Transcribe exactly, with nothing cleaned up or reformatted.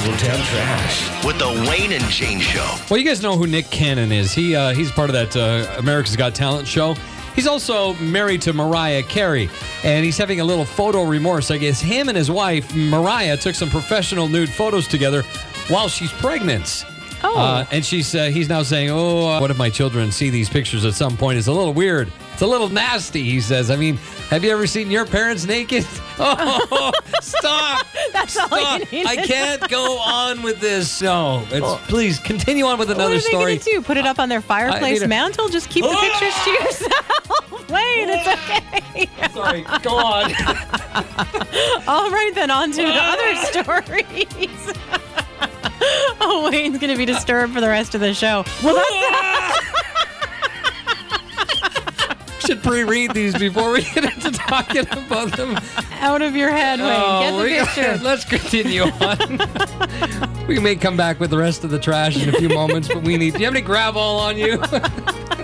Town Trash with the Wayne and Jane Show. Well, you guys know who Nick Cannon is. He uh, He's part of that uh, America's Got Talent show. He's also married to Mariah Carey, and he's having a little photo remorse. I guess him and his wife, Mariah, took some professional nude photos together while she's pregnant. Oh. Uh, and she's uh, he's now saying, oh, uh, what if my children see these pictures at some point? It's a little weird. It's a little nasty, he says. I mean, have you ever seen your parents naked? Oh, stop. That's all stop. you need I to can't know. go on with this. No, it's, Well, please continue on with another what are they story. going to do? Put it up on their fireplace I mean, mantle? Just keep the pictures to yourself. Wait, it's okay. Sorry, go on. All right, then on to the other stories. Oh, Wayne's going to be disturbed for the rest of the show. Well, that's Should pre-read these before we get into talking about them. out of your head, Wayne. Get the we- picture. Let's continue on. We may come back with the rest of the trash in a few moments, but we need. Do you have any Gravol on you?